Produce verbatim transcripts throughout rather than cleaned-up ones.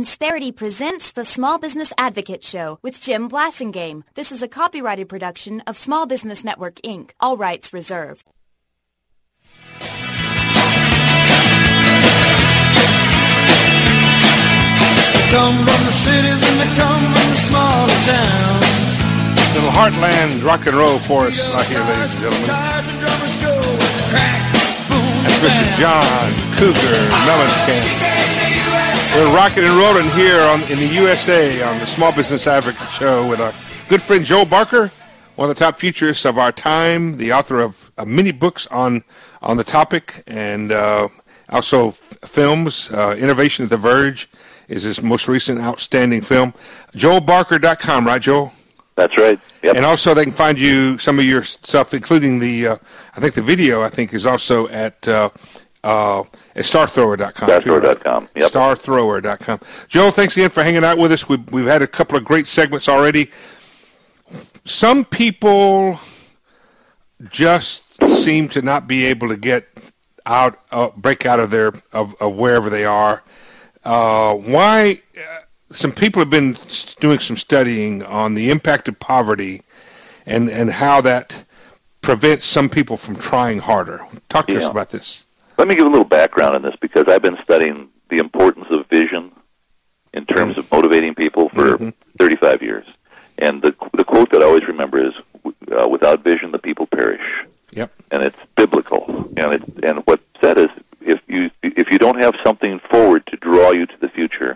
Insperity presents the Small Business Advocate Show with Jim Blasingame. This is a copyrighted production of Small Business Network, Incorporated. All rights reserved. They come from the cities and they come from the smaller towns. Little heartland rock and roll for us out here, ladies and gentlemen. That's Mister John Cougar Mellencamp. We're rocking and rolling here on, in the U S A on the Small Business Advocate Show with our good friend Joel Barker, one of the top futurists of our time, the author of uh, many books on on the topic, and uh, also f- films. Uh, Innovation at the Verge is his most recent outstanding film. Joel Barker dot com, right, Joel? That's right. Yep. And also they can find you, some of your stuff, including the, uh, I think the video, I think, is also at uh, uh, at star thrower dot com. star thrower dot com, yep. star thrower dot com. Joel, thanks again for hanging out with us. We've, we've had a couple of great segments already. Some people just seem to not be able to get out, uh, break out of their, of, of wherever they are. Uh, why... Uh, Some people have been doing some studying on the impact of poverty and, and how that prevents some people from trying harder. Talk to yeah. us about this. Let me give a little background on this, because I've been studying the importance of vision in terms mm-hmm. of motivating people for mm-hmm. thirty-five years. And the the quote that I always remember is, uh, without vision, the people perish. Yep. And it's biblical. And, it, and what's said is, if you if you don't have something forward to draw you to the future,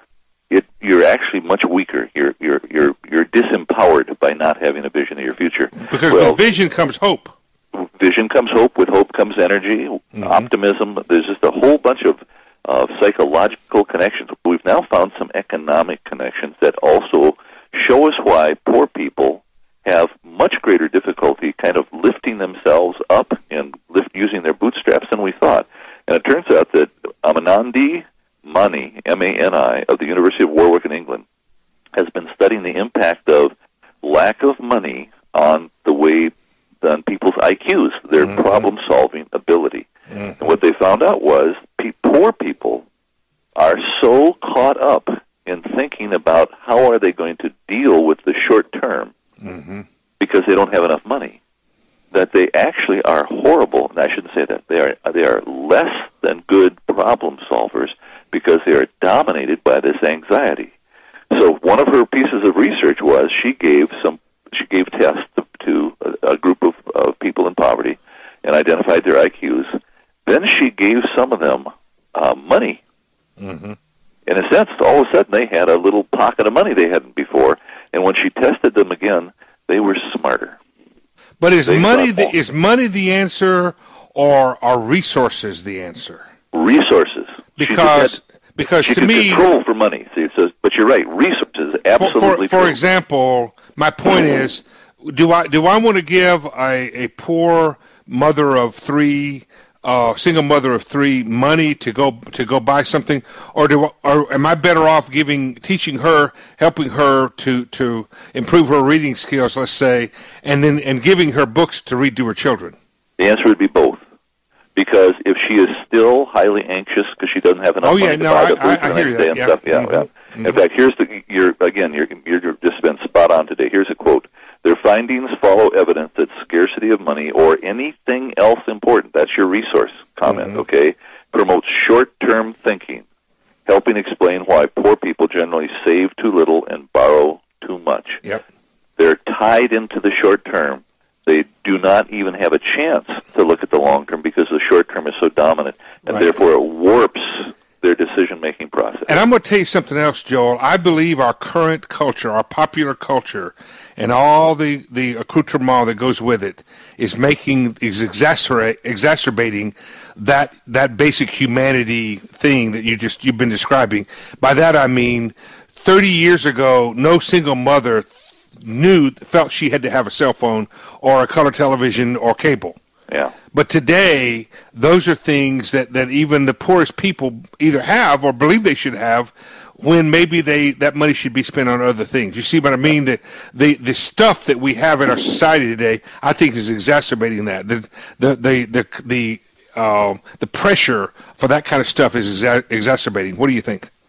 It, you're actually much weaker. You're you're you're you're disempowered by not having a vision of your future. Because well, with vision comes hope. Vision comes hope. With hope comes energy, mm-hmm. optimism. There's just a whole bunch of uh, psychological connections. We've now found some economic connections that also show us why poor people have much greater difficulty kind of lifting themselves up and lift using their bootstraps than we thought. And it turns out that Amanandi Mani, M A N I, of the University of Warwick in England, has been studying the impact of lack of money on the way, on people's I Qs, their mm-hmm. problem-solving ability. Mm-hmm. And what they found out was pe- poor people are so caught up in thinking about how are they going to deal with the short term mm-hmm. because they don't have enough money, that they actually are horrible, and I shouldn't say that, they are they are less than good problem solvers because they are dominated by this anxiety. So one of her pieces of research was she gave some she gave tests to, to a, a group of, of people in poverty and identified their I Qs. Then she gave some of them uh, money. Mm-hmm. In a sense, all of a sudden they had a little pocket of money they hadn't before, and when she tested them again, they were smarter. But is they money the, is money the answer, or are resources the answer? Resources. Because had, because she to could me, control for money. See, so, but you're right. Resources, absolutely. For, for, for true. example, my point is, do I do I want to give a, a poor mother of three, uh, single mother of three, money to go to go buy something, or do or am I better off giving teaching her, helping her to, to improve her reading skills, let's say, and then and giving her books to read to her children? The answer would be both. Because if she is still highly anxious because she doesn't have enough oh, yeah, money to no, buy I, the food I, for I the hear next that. day and yeah. stuff, yeah, Mm-hmm. yeah. Mm-hmm. In fact, here's the you're again you're you're just been spot on today. Here's a quote: "Their findings follow evidence that scarcity of money or anything else important, that's your resource comment, mm-hmm. okay, promotes short-term thinking, helping explain why poor people generally save too little and borrow too much." Yep. They're tied into the short term. They do not even have a chance to look at the long term because the short term is so dominant, and right. therefore it warps their decision-making process. And I'm going to tell you something else, Joel. I believe our current culture, our popular culture, and all the, the accoutrement that goes with it is making, is exacerbate, exacerbating that that basic humanity thing that you just, you've been describing. By that I mean, thirty years ago, no single mother knew, felt she had to have a cell phone or a color television or cable. Yeah. But today, those are things that, that even the poorest people either have or believe they should have, when maybe they that money should be spent on other things. You see what I mean? The the, the stuff that we have in our society today, I think, is exacerbating that. The the the the the, uh, the pressure for that kind of stuff is exa- exacerbating. What do you think?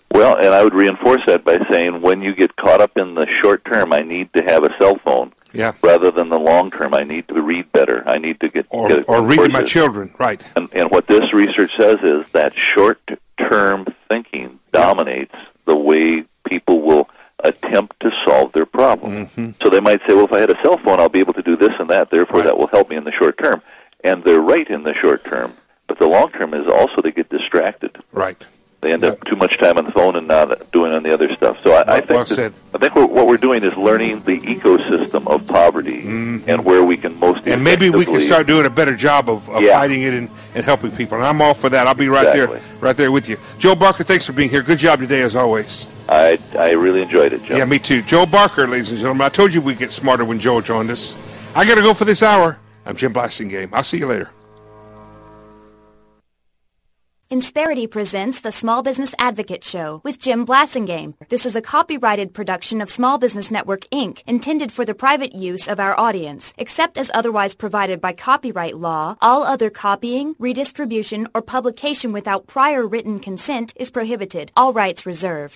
Well, and I would reinforce that by saying when you get caught up in the short term, I need to have a cell phone. Yeah. Rather than the long term, I need to read better. I need to get or get or read to my courses. children, right? And, and what this research says is that short-term thinking dominates the way people will attempt to solve their problem. Mm-hmm. So they might say, well, if I had a cell phone, I'll be able to do this and that, therefore Right. that will help me in the short term. And they're right in the short term, but the long term is also they get distracted. Right. They end Yeah. up too much time on the phone and not doing on the other stuff. So I, I Well- think well that, said. I think what, what we're doing is learning the ecosystem of poverty Mhm. and where we can most And maybe we can effectively- start doing a better job of, of Yeah. fighting it and, and helping people. And I'm all for that. I'll be right Exactly. there, right there with you. Joe Barker, thanks for being here. Good job today, as always. I I really enjoyed it, Jim. Yeah, me too. Joe Barker, ladies and gentlemen. I told you we'd get smarter when Joe joined us. I got to go for this hour. I'm Jim Blasingame. I'll see you later. Insperity presents the Small Business Advocate Show with Jim Blasingame. This is a copyrighted production of Small Business Network, Incorporated, intended for the private use of our audience. Except as otherwise provided by copyright law, all other copying, redistribution, or publication without prior written consent is prohibited. All rights reserved.